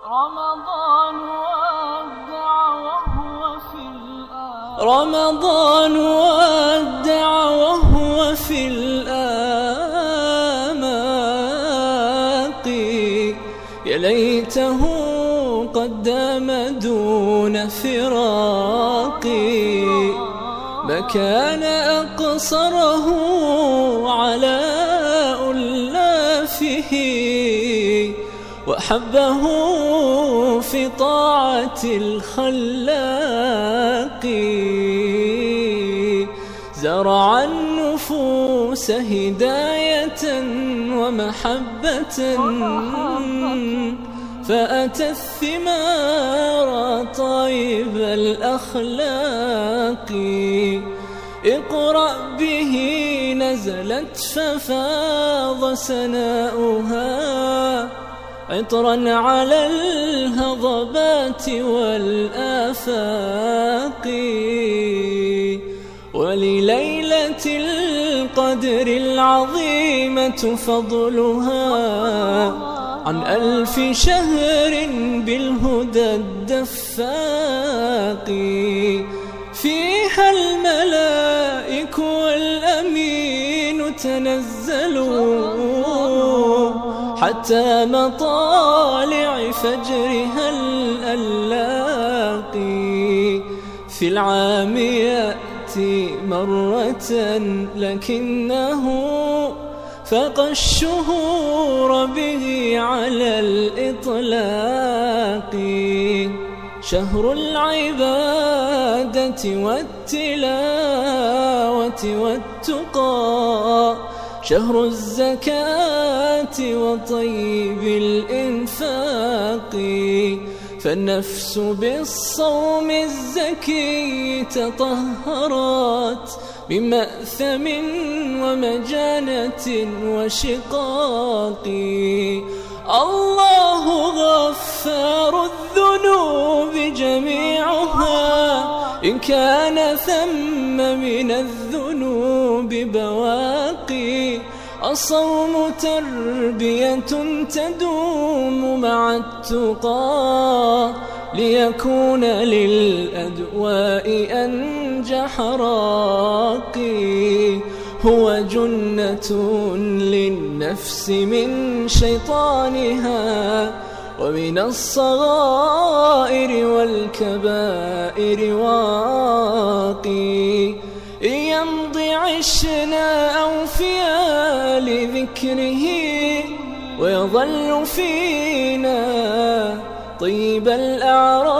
رمضان ودع وهو في رمضان ودع وهو في الآماق، يا ليته قد دام دون فراقي، ما كان أقصره على ألافه، وحبه في طاعة الخلاق، زرع النفوس هداية ومحبة، فأتى الثمار طيب الأخلاق، اقرأ به نزلت ففاض سناؤها، عطرا على الهضبات والآفاق، ولليلة القدر العظيمة فضلها عن 1000 شهر بالهدى الدفاق، فيها الملائك والأمين تنزلوا حتى مطالع فجرها الألاق، في العام يأتي مرة لكنه فاق الشهور به على الإطلاق، شهر العبادة والتلاوة والتقى، شهر الزكاة وطيب الإنفاق، فالنفس بالصوم الزكي تطهرت من مأثم ومجانة وشقاق، الله غفار الذنوب جميعها، إن كان ثم من الذنوب بواقي، الصوم تربية تدوم مع التقى، ليكون للأدواء أنجح راقي، هو جنة للنفس من شيطانها، ومن الصغائر والكبائر واقي، يمضي عشنا أوفيا لذكره، ويظل فينا طيب الأعراق.